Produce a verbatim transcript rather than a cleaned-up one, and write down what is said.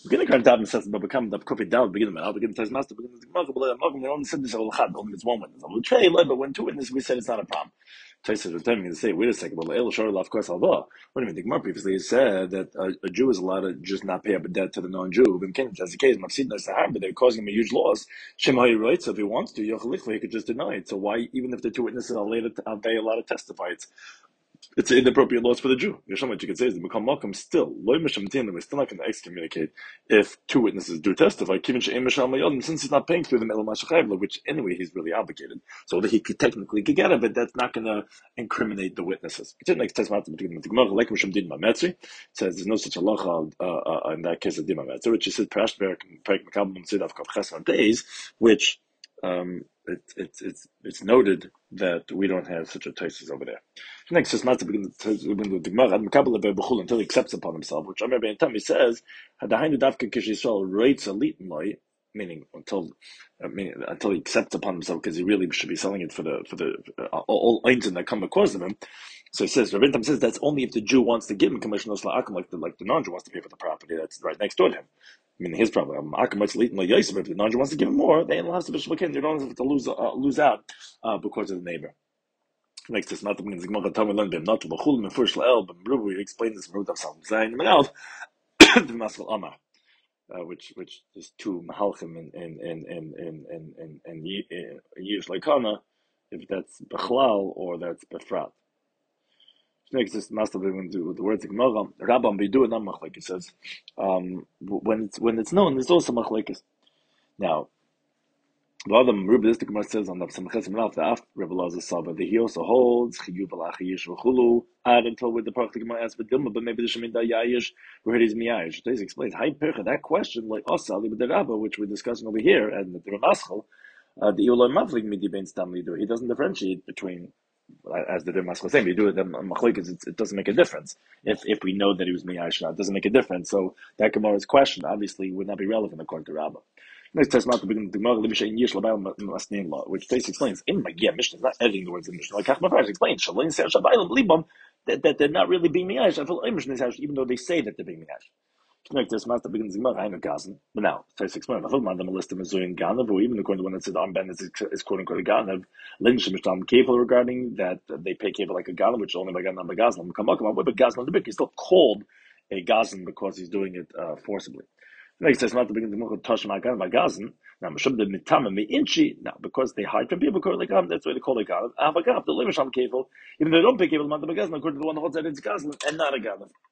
Beginning kind of says, but become the coffee down. Beginning, I'll begin to master. Begin to mark. But I'm not only said this. I'll have only it's one witness. I'll try, but when two witnesses, we said it's not a problem. Taisa was telling me to say, wait a second. Well, El Shor, of course, Allah. What do you mean? The Gemara previously said that a, a Jew is allowed to just not pay up a debt to the non-Jew. But as the case, Mafsid Nasahar, but they're causing him a huge loss. Shemai right. So if he wants to, Yochalichva, he could just deny it. So why, even if the two witnesses are later, are they allowed to testify? It's It's an inappropriate loss for the Jew. Yasham, what you could say is, the Mekam Malkum still, Loy Mishamtin, we're still not going to excommunicate if two witnesses do testify, since he's not paying through the Mela Mashachayvla, which anyway he's really obligated. So that he could technically could get it, but that's not going to incriminate the witnesses. It next test says there's no such halacha uh, uh, in that case of Dima Metzri, which is said, days, which um, it, it, it's it's noted that we don't have such a thesis over there. Next is not to begin the Gemara until he accepts upon himself, which I remember in time he says, meaning until uh, meaning, until he accepts upon himself, because he really should be selling it for the for the uh, all einzin that come because of him. So he says, Rabbi Tam says that's only if the Jew wants to give him commission like the like the non-Jew wants to pay for the property that's right next door to him. I mean, his problem. If the non-Jew wants to give him more, they don't have to you don't have to lose uh, lose out uh, because of the neighbor. Next is not the Gemara Talmud learn bim not to b'chul mefurish la'el b'mruv. We explain this in Rudav Salm Zayin Menal the Masal Amar, which which is two mahalchim in in in in in in in Yish Leikana, if that's bechlal or that's befrat. Next is master with the words Gemara Rabban Bidu and Machlekes. It says um, when it's when it's known, there's also Machlekes. Now, the other Rubi the Gemara says on the Samachas Menaf the after Rebbe Lazar Saba that he also holds Chiyuv Alachi Yish V'Chulu add until with the Parach the Gemara asks for Dilma, but maybe the Sheminda Yayish where it is Miyayish. Today's explains Hay Percha that question like Osali with the Rabba which we're discussing over here and the Ramaschal uh, the Yoloi Mavlik Midi Ben Stam Lidu. He doesn't differentiate between. As the Ramaschal saying, we do it. Machlekes, it doesn't make a difference if if we know that he was miyayish. It doesn't make a difference. So that Gemara's question obviously would not be relevant according to Rabbah. Next test the Gemara which Tais explains in Magia Mishnah is not editing the words in Mishnah. Like Kachmafresh explains that that they're not really being miyayish. I feel even though they say that they're being miyayish. Connect this master begins Gemara Hainu Gazen. But now, Tais explains. I thought man the list of Mizuin Ganav, or even according to one that said armband is is quote unquote a Ganav. Lynch Mishtam Kevel regarding that uh, they pay Kevel like a Ganav, which only by Ganav by Gazlan. Come on, come on, but Gazlan the big he's still called a Gazlan because he's doing it uh, forcibly. Next says not to begin the Gemara Tosh Magan by Gazlan. Now Mishum the Mitama me Inchi. Now because they hide from people because like um, that's why they call it Ganav. Avagav the Limisham Kevel, even though they don't pay Kevel, man the Gazlan according to the one that holds that it's Gazlan and not a Ganav.